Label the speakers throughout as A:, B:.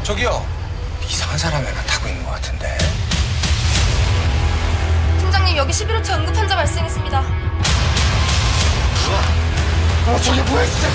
A: 저기요. 이상한 사람이 하나 타고 있는 것 같은데.
B: 팀장님, 여기 11호차 응급 환자 발생했습니다.
A: 저게 뭐야 진짜.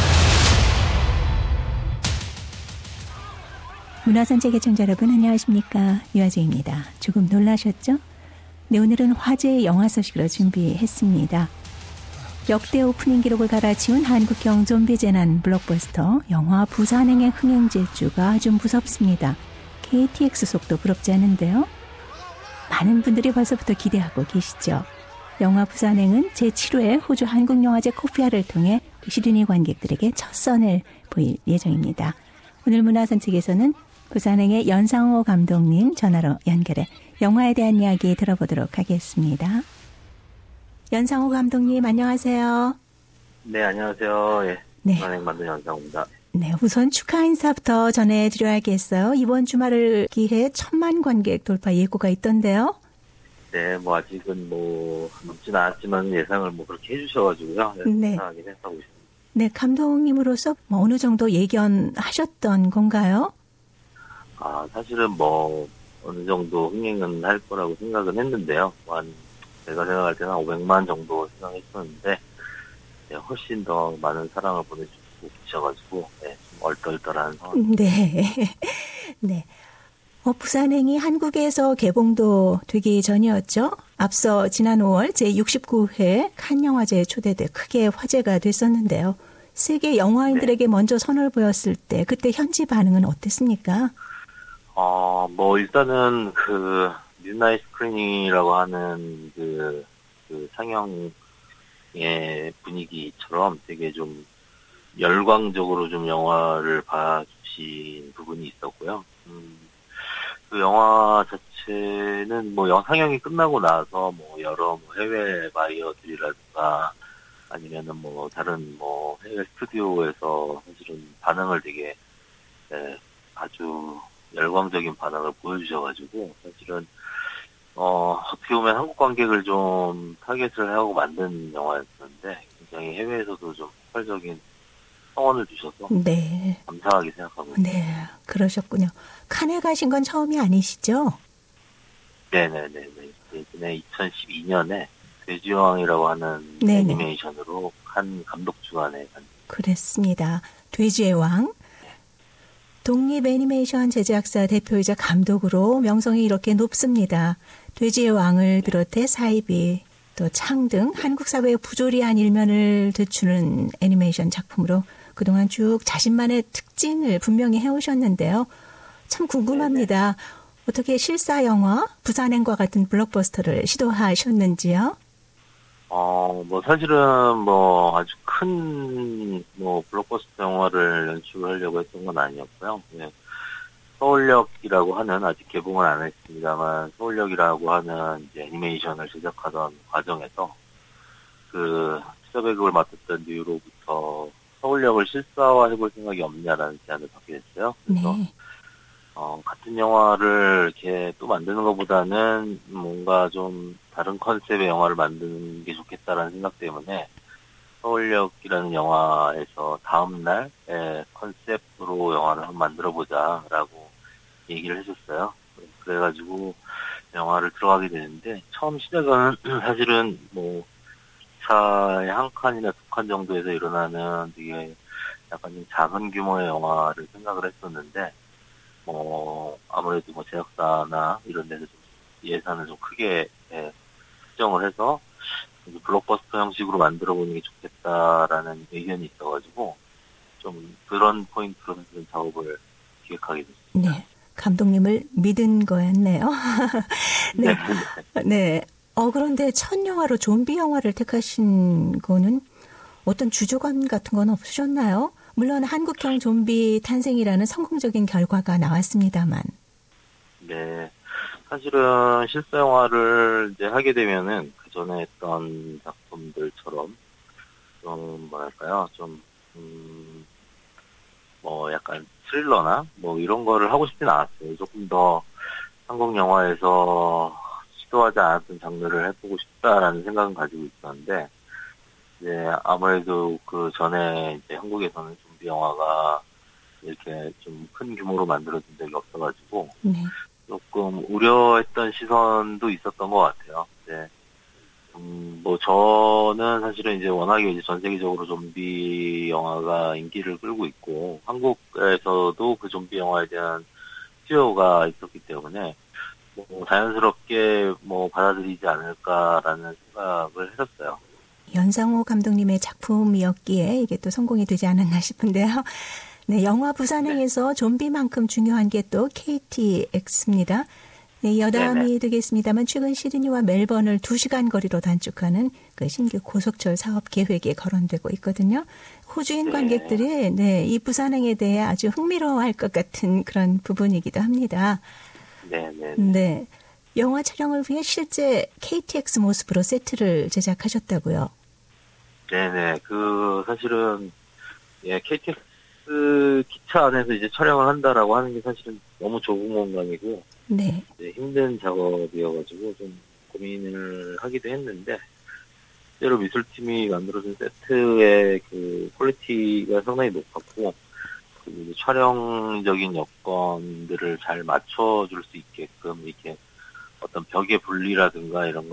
C: 문화산책 애청자 여러분 안녕하십니까. 유아주입니다. 조금 놀라셨죠? 네, 오늘은 화제의 영화 소식으로 준비했습니다. 역대 오프닝 기록을 갈아치운 한국형 좀비 재난 블록버스터 영화 부산행의 흥행질주가 좀 무섭습니다. KTX 속도 부럽지 않은데요. 많은 분들이 벌써부터 기대하고 계시죠. 영화 부산행은 제7회 호주 한국영화제 코피아를 통해 시드니 관객들에게 첫 선을 보일 예정입니다. 오늘 문화산책에서는 부산행의 연상호 감독님 전화로 연결해 영화에 대한 이야기 들어보도록 하겠습니다. 연상호 감독님 안녕하세요.
D: 네, 안녕하세요. 예,
C: 네.
D: 부산행 만든 연상호입니다.
C: 네, 우선 축하 인사부터 전해드려야겠어요. 이번 주말을 기해 1000만 관객 돌파 예고가 있던데요.
D: 네, 뭐 아직은 뭐 넘진 않았지만 예상을 뭐 그렇게 해주셔가지고요.
C: 네.
D: 이상하게 생각하고 있습니다.
C: 네, 감독님으로서 뭐 어느 정도 예견하셨던 건가요?
D: 사실은 뭐 어느 정도 흥행은 할 거라고 생각은 했는데요. 제가 생각할 때는 500만 정도 생각했었는데 훨씬 더 많은 사랑을 보내주고 계셔가지고 좀 얼떨떨한 상황.
C: 네. 네. 부산행이 한국에서 개봉도 되기 전이었죠. 앞서 지난 5월 제69회 칸영화제에 초대돼 크게 화제가 됐었는데요. 세계 영화인들에게 먼저 선을 보였을 때 그때 현지 반응은 어땠습니까?
D: 뭐 일단은 그 midnight 스크린이라고 하는 그 상영의 분위기처럼 되게 좀 열광적으로 좀 영화를 봐주신 부분이 있었고요. 그 영화 자체는 뭐 상영이 끝나고 나서 뭐 여러 해외 바이어들이라든가 아니면은 뭐 다른 뭐 해외 스튜디오에서 사실은 반응을 되게 아주 열광적인 반응을 보여주셔가지고 사실은 어떻게 보면 한국 관객을 좀 타겟을 하고 만든 영화였는데 굉장히 해외에서도 좀 폭발적인 성원을 주셔서
C: 네.
D: 감사하게 생각하고 있습니다.
C: 네, 그러셨군요. 칸에 가신 건 처음이 아니시죠?
D: 네네네. 예전에 2012년에 돼지여왕이라고 하는
C: 네네.
D: 애니메이션으로 한 감독 주관에 간.
C: 그랬습니다. 돼지의 왕. 독립 애니메이션 제작사 대표이자 감독으로 명성이 이렇게 높습니다. 돼지의 왕을 비롯해 사이비, 또 창 등 한국 사회의 부조리한 일면을 되추는 애니메이션 작품으로 그동안 쭉 자신만의 특징을 분명히 해오셨는데요. 참 궁금합니다. 어떻게 실사 영화, 부산행과 같은 블록버스터를 시도하셨는지요?
D: 뭐 사실은 뭐 아주 큰 뭐 블록버스터 영화를 연출하려고 했던 건 아니었고요. 서울역이라고 하는 아직 개봉을 안 했습니다만 서울역이라고 하는 이제 애니메이션을 제작하던 과정에서 그 투자배급을 맡았던 이후로부터 서울역을 실사화 해볼 생각이 없냐라는 제안을 받게 됐어요. 그래서
C: 네.
D: 같은 영화를 이렇게 또 만드는 것보다는 뭔가 좀 다른 컨셉의 영화를 만드는 게 좋겠다라는 생각 때문에 서울역이라는 영화에서 다음날 컨셉으로 영화를 한번 만들어보자라고 얘기를 해줬어요. 그래가지고 영화를 들어가게 되는데 처음 시작은 사실은 뭐 기차의 한 칸이나 두 칸 정도에서 일어나는 되게 약간 좀 작은 규모의 영화를 생각을 했었는데 아무래도 뭐 제작사나 이런 데서 좀 예산을 좀 크게 수정을 해서 블록버스터 형식으로 만들어보는 게 좋겠다라는 의견이 있어가지고 좀 그런 포인트로 사실은 작업을 기획하게 됐습니다.
C: 네. 감독님을 믿은 거였네요. 네. 네. 그런데 첫 영화로 좀비 영화를 택하신 거는 어떤 주조감 같은 건 없으셨나요? 물론 한국형 좀비 탄생이라는 성공적인 결과가 나왔습니다만.
D: 네. 사실은 실사 영화를 이제 하게 되면은 그 전에 했던 작품들처럼 좀 뭐랄까요, 뭐 약간 스릴러나 뭐 이런 거를 하고 싶진 않았어요. 조금 더 한국 영화에서 시도하지 않았던 장르를 해보고 싶다라는 생각은 가지고 있었는데 이제 아무래도 그 전에 이제 한국에서는 좀비 영화가 이렇게 좀 큰 규모로 만들어진 적이 없어가지고
C: 네.
D: 조금 우려했던 시선도 있었던 것 같아요. 네. 뭐 저는 사실은 이제 워낙에 이제 전 세계적으로 좀비 영화가 인기를 끌고 있고 한국에서도 그 좀비 영화에 대한 수요가 있었기 때문에 뭐 자연스럽게 뭐 받아들이지 않을까라는 생각을 했었어요.
C: 연상호 감독님의 작품이었기에 이게 또 성공이 되지 않았나 싶은데요. 네, 영화 부산행에서 좀비만큼 중요한 게 또 KTX입니다. 네, 여담이
D: 네네.
C: 되겠습니다만 최근 시드니와 멜번을 2시간 거리로 단축하는 그 신규 고속철 사업 계획이 거론되고 있거든요. 호주인
D: 네.
C: 관객들이 네, 이 부산행에 대해 아주 흥미로워할 것 같은 그런 부분이기도 합니다.
D: 네네.
C: 네, 영화 촬영을 위해 실제 KTX 모습으로 세트를 제작하셨다고요.
D: 네네. 사실은, 예, KTX 기차 안에서 이제 촬영을 한다라고 하는 게 사실은 너무 좁은 공간이고,
C: 네,
D: 이제 힘든 작업이어가지고 좀 고민을 하기도 했는데, 실제로 미술팀이 만들어준 세트의 그 퀄리티가 상당히 높았고, 그리고 이제 촬영적인 여건들을 잘 맞춰줄 수 있게끔, 이렇게 어떤 벽의 분리라든가 이런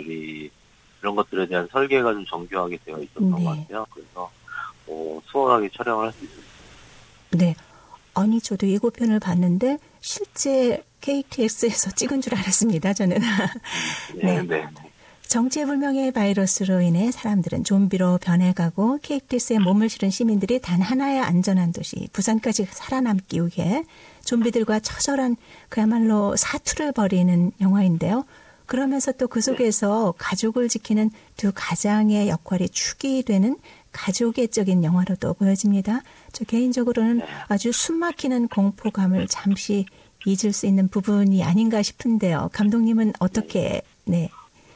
D: 것들에 대한 설계가 좀 정교하게 되어 있었던
C: 네.
D: 것 같아요. 그래서 수월하게 촬영을 할 수 있었어요.
C: 네. 아니, 저도 예고편을 봤는데 실제 KTX에서 찍은 줄 알았습니다, 저는. 네.
D: 네.
C: 정체불명의 바이러스로 인해 사람들은 좀비로 변해가고 KTX에 몸을 실은 시민들이 단 하나의 안전한 도시 부산까지 살아남기 위해 좀비들과 처절한 그야말로 사투를 벌이는 영화인데요. 그러면서 또 그 속에서 가족을 지키는 두 가장의 역할이 축이 되는 가족애적인 영화로도 보여집니다. 저 개인적으로는 아주 숨막히는 공포감을 잠시 잊을 수 있는 부분이 아닌가 싶은데요. 감독님은 어떻게, 네.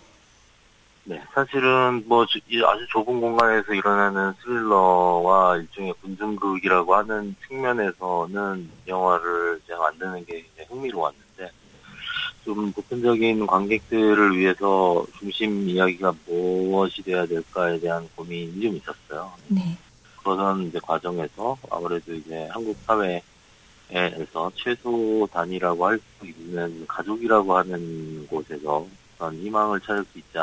D: 네, 사실은 이 아주 좁은 공간에서 일어나는 스릴러와 일종의 군중극이라고 하는 측면에서는 영화를 제가 만드는 게 굉장히 흥미로웠는데, 좀 보편적인 관객들을 위해서 중심 이야기가 무엇이 돼야 될까에 대한 고민이 좀 있었어요.
C: 네.
D: 그러던 이제 과정에서 아무래도 이제 한국 사회에서 최소 단위라고 할 수 있는 가족이라고 하는 곳에서 어떤 희망을 찾을 수 있지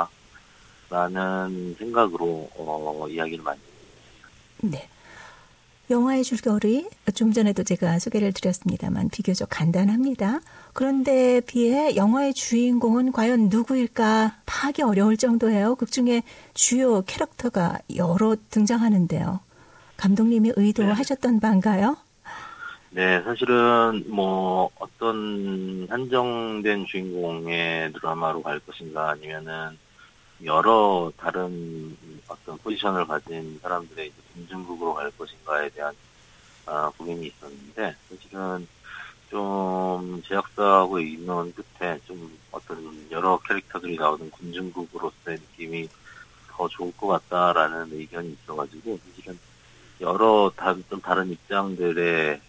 D: 않을까라는 생각으로 이야기를 많이
C: 네. 영화의 줄거리 좀 전에도 제가 소개를 드렸습니다만 비교적 간단합니다. 그런데 비해 영화의 주인공은 과연 누구일까 파악이 어려울 정도예요. 극중에 주요 캐릭터가 여러 등장하는데요. 감독님이 의도하셨던 바인가요?
D: 네, 사실은 어떤 한정된 주인공의 드라마로 갈 것인가 아니면은 여러 다른 어떤 포지션을 가진 사람들의 이제 군중극으로 갈 것인가에 대한 고민이 있었는데, 사실은 좀 제작사하고 의논 끝에 좀 어떤 여러 캐릭터들이 나오는 군중극으로서의 느낌이 더 좋을 것 같다라는 의견이 있어가지고, 사실은 여러 좀 다른 입장들의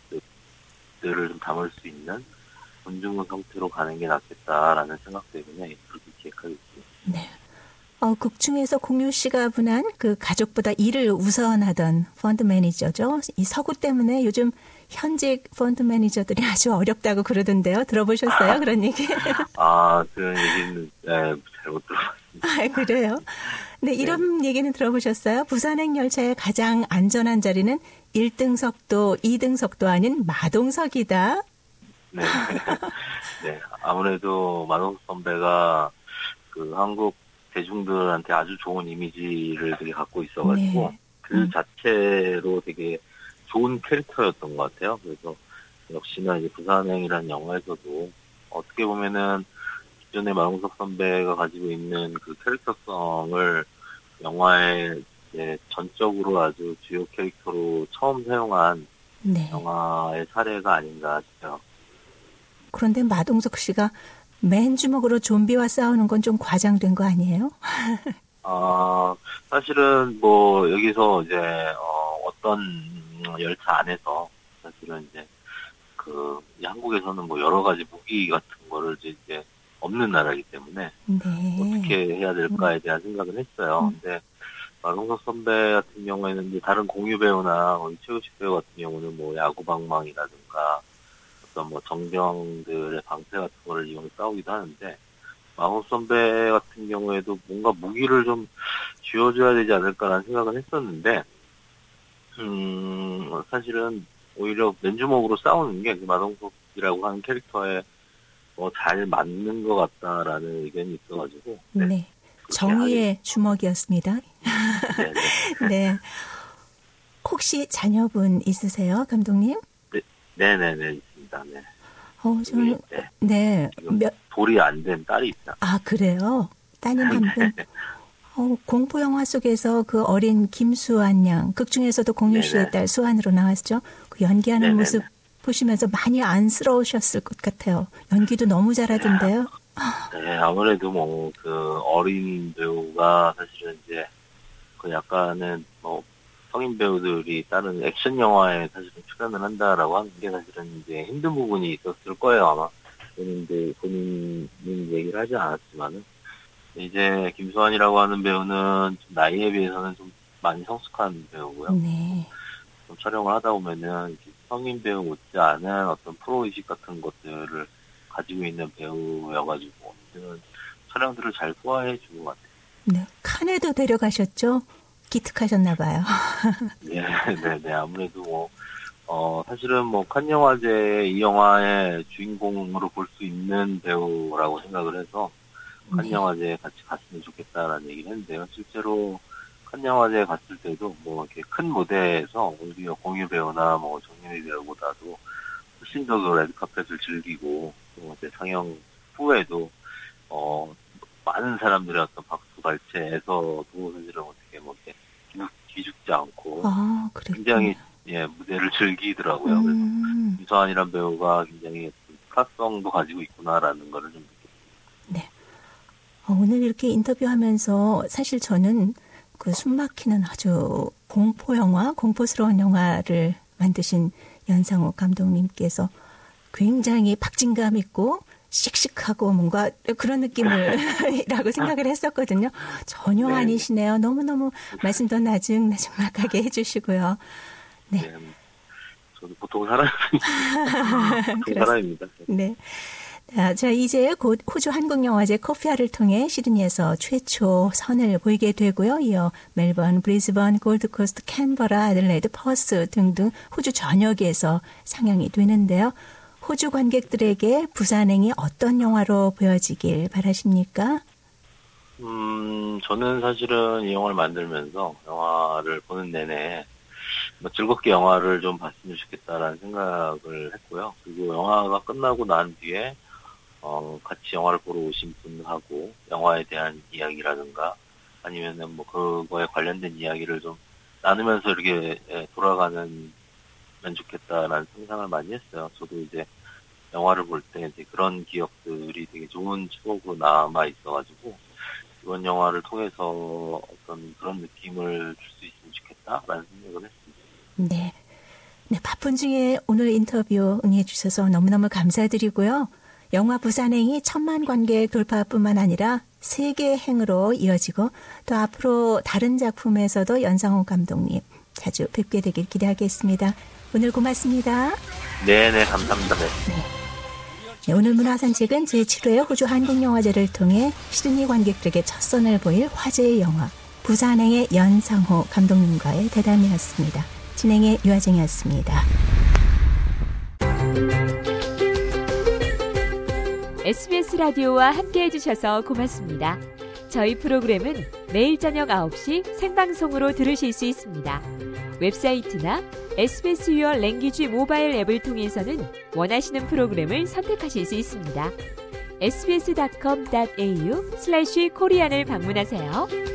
D: 모습들을 좀 담을 수 있는 군중극 형태로 가는 게 낫겠다라는 생각 때문에 그렇게 기획하게 됐습니다.
C: 네. 극중에서 공유 씨가 분한 그 가족보다 일을 우선하던 펀드 매니저죠. 이 서구 때문에 요즘 현직 펀드 매니저들이 아주 어렵다고 그러던데요. 들어보셨어요? 그런 얘기?
D: 그런 얘기는 잘못 들어봤습니다.
C: 그래요? 네, 이런 얘기는 들어보셨어요? 부산행 열차의 가장 안전한 자리는 1등석도 2등석도 아닌 마동석이다.
D: 네. 네. 아무래도 마동석 선배가 그 한국 대중들한테 아주 좋은 이미지를 되게 갖고 있어가지고,
C: 네.
D: 그 자체로 되게 좋은 캐릭터였던 것 같아요. 그래서 역시나 이제 부산행이라는 영화에서도 어떻게 보면은 기존의 마동석 선배가 가지고 있는 그 캐릭터성을 영화에 이제 전적으로 아주 주요 캐릭터로 처음 사용한
C: 네.
D: 영화의 사례가 아닌가 싶어요.
C: 그런데 마동석 씨가 맨 주먹으로 좀비와 싸우는 건 좀 과장된 거 아니에요?
D: 사실은 여기서 이제 어떤 열차 안에서 사실은 이제 한국에서는 여러 가지 무기 같은 거를 이제 없는 나라이기 때문에
C: 네.
D: 어떻게 해야 될까에 대한 생각을 했어요. 근데 마동석 선배 같은 경우에는 이제 다른 공유 배우나 최우식 배우 같은 경우는 뭐 야구방망이라든가 어떤 뭐 정병들의 방패 같은 거를 이용해 싸우기도 하는데, 마동석 선배 같은 경우에도 뭔가 무기를 좀 쥐어줘야 되지 않을까라는 생각은 했었는데, 사실은 오히려 맨주먹으로 싸우는 게 마동석이라고 하는 캐릭터에 잘 맞는 것 같다라는 의견이 있어가지고.
C: 네. 정의의 주먹이었습니다.
D: 네네.
C: 네. 혹시 자녀분 있으세요, 감독님?
D: 네네네, 있습니다. 네.
C: 저는, 네.
D: 돌이 안 된 딸이 있다.
C: 아, 그래요? 따님 한 분? 공포 영화 속에서 그 어린 김수환 양, 극 중에서도 공유 씨의 딸 수환으로 나왔죠. 그 연기하는
D: 네네네.
C: 모습 보시면서 많이 안쓰러우셨을 것 같아요. 연기도 너무 잘하던데요.
D: 네, 아무래도 그 어린 배우가 사실은 이제 그 약간은 성인 배우들이 다른 액션 영화에 사실은 출연을 한다라고 하는 게 사실은 이제 힘든 부분이 있었을 거예요, 아마. 본인은 얘기를 하지 않았지만은. 이제 김수환이라고 하는 배우는 좀 나이에 비해서는 좀 많이 성숙한 배우고요.
C: 네.
D: 좀 촬영을 하다 보면은 성인 배우 못지않은 어떤 프로의식 같은 것들을 가지고 있는 배우여가지고 저는 촬영들을 잘 소화해 준 것 같아요.
C: 네. 칸에도 데려가셨죠? 기특하셨나 봐요.
D: 네. 아무래도 사실은 칸 영화제 이 영화의 주인공으로 볼 수 있는 배우라고 생각을 해서 칸 영화제에 같이 갔으면 좋겠다라는 얘기를 했는데요. 실제로 칸 영화제에 갔을 때도 이렇게 큰 무대에서 오히려 공유 배우나 정유미 배우보다도 훨씬 더 그 레드카펫을 즐기고 또 이제 상영 후에도 많은 사람들의 어떤 박수 발체에서도 사실은 어떻게 이렇게 기죽지 않고 굉장히 무대를 즐기더라고요. 그래서 김수환이란 배우가 굉장히 스타성도 가지고 있구나라는 거를 좀 느꼈습니다.
C: 네. 오늘 이렇게 인터뷰하면서 사실 저는 그 숨막히는 아주 공포 영화, 공포스러운 영화를 만드신 연상호 감독님께서 굉장히 박진감 있고 씩씩하고 뭔가 그런 느낌이라고 생각을 했었거든요. 전혀 아니시네요. 너무너무 말씀도 나중나중막하게 해주시고요. 네.
D: 저도 보통 사람입니다.
C: 네. 자, 이제 곧 호주 한국영화제 코피아를 통해 시드니에서 최초 선을 보이게 되고요. 이어 멜번, 브리즈번, 골드코스트, 캔버라, 애들레이드, 퍼스 등등 호주 전역에서 상영이 되는데요. 호주 관객들에게 부산행이 어떤 영화로 보여지길 바라십니까?
D: 저는 사실은 이 영화를 만들면서 영화를 보는 내내 즐겁게 영화를 좀 봤으면 좋겠다라는 생각을 했고요. 그리고 영화가 끝나고 난 뒤에 같이 영화를 보러 오신 분하고 영화에 대한 이야기라든가 아니면은 그거에 관련된 이야기를 좀 나누면서 이렇게 돌아가면 좋겠다라는 상상을 많이 했어요. 저도 이제 영화를 볼 때 이제 그런 기억들이 되게 좋은 추억으로 남아 있어가지고 이번 영화를 통해서 어떤 그런 느낌을 줄 수 있으면 좋겠다라는 생각을 했습니다.
C: 네. 네, 바쁜 중에 오늘 인터뷰 응해 주셔서 너무너무 감사드리고요. 영화 부산행이 1000만 관객 돌파뿐만 아니라 세계행으로 이어지고 또 앞으로 다른 작품에서도 연상호 감독님 자주 뵙게 되길 기대하겠습니다. 오늘 고맙습니다.
D: 네네, 감사합니다. 네.
C: 네, 오늘 문화산책은 제7회 호주 한국영화제를 통해 시드니 관객들에게 첫 선을 보일 화제의 영화 부산행의 연상호 감독님과의 대담이었습니다. 진행의 유아정이었습니다.
E: SBS 라디오와 함께해 주셔서 고맙습니다. 저희 프로그램은 매일 저녁 9시 생방송으로 들으실 수 있습니다. 웹사이트나 SBS Your Language 모바일 앱을 통해서는 원하시는 프로그램을 선택하실 수 있습니다. sbs.com.au/korean을 방문하세요.